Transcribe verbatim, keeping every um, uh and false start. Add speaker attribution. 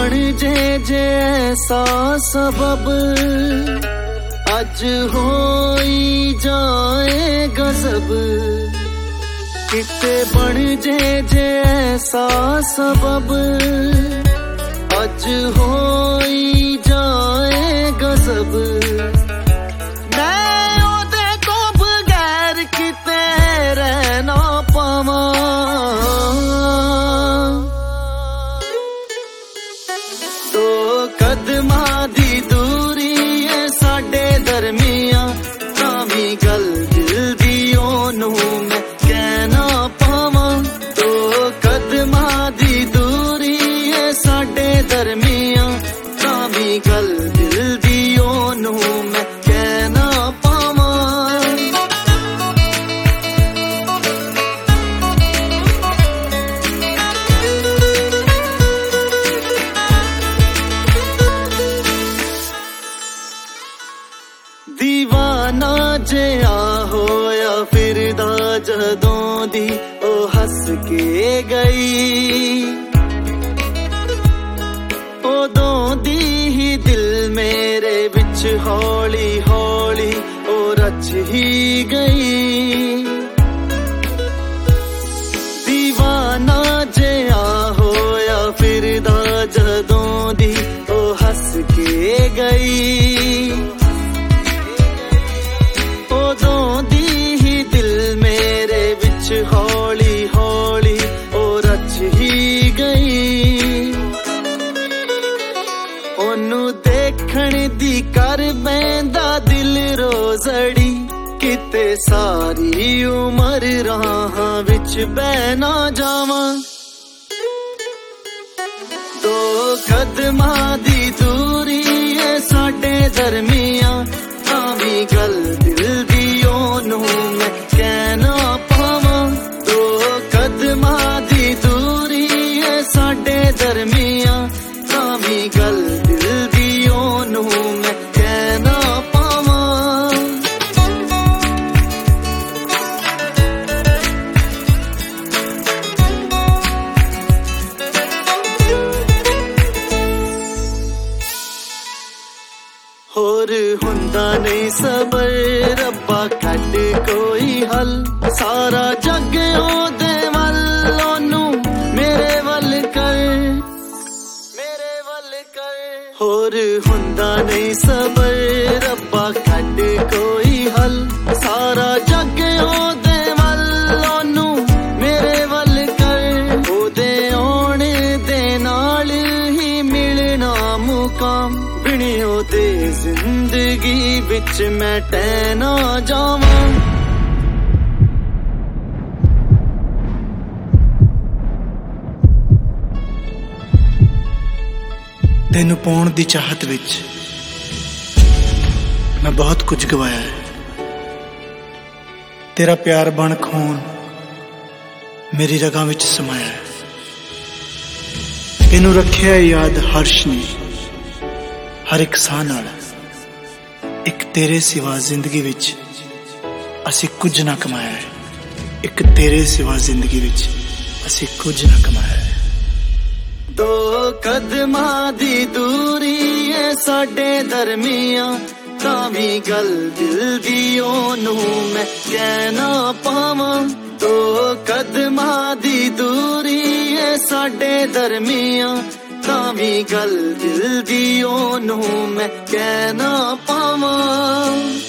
Speaker 1: बन जे जे ऐसा सबब अज होई जाए गजब। किते बन जे जे ऐसा सबब अज होई जाए गजब। मैं ओदे तो बगैर किते रह ना पावां। दो कदमां दी दूरी है साडे दरमियां, तावी गल दिल दी ओनू मैं कहना पावां। दो कदमां दी दूरी है साडे दरमियां, तावी गल दिल दी ओनू मैं कहना पावां। दीवाना जिहा होया फिरदा जदों दी ओ हस के गई। उदों दी ही दिल मेरे विच हौली हौली ओ रच ही गई। दीवाना जिहा होया फिरदा जदों दी ओ हस के गई। उदों दी ही दिल मेरे विच हौली हौली ओ रच ही गई। ओनू देखण दी कर बैंदा दिल रोजड़ी, किते सारी उमर राहां विच बह ना जावां। दो कदमां दी दूरी है साडे दरमियां, तावी गल दिल दी ओनू मैं कहना पावां। दो कदमां दी दूरी है साडे दरमियां, तावी गल दिल दी ओनू मैं कहना पावां। होर हुंदा नहीं सबर रब्बा कड कोई हल, सारा जग ओदे वल ओनू मेरे वल कर मेरे वल कर। होर हुंदा नहीं सबर रब्बा कड कोई हल, सारा जग ओदे वल ओनू मेरे वल कर। ओदे आउण दे नाल ही मिलना मुकाम, बिन ओदे जिंदगी विच मैं टह ना जावां।
Speaker 2: तेनू पाउण दी चाहत विच मैं बहुत कुछ गवाया है। तेरा प्यार बन खून मेरी रगां विच समाया है। तेनू रखिया याद हर्ष ने हर एक साह नाल। एक तेरे सिवा जिंदगी विच असी कुछ ना कमाया है। एक तेरे सिवा जिंदगी विच असी कुछ ना कमाया है।
Speaker 1: दो कदमां दी दूरी है साडे दरमियां, तावी गल दिल दी ओनू मैं कहना पावां। दो कदमां दी दूरी है साडे दरमियां, तावी गल दिल दी ओनू मैं कहना पावां।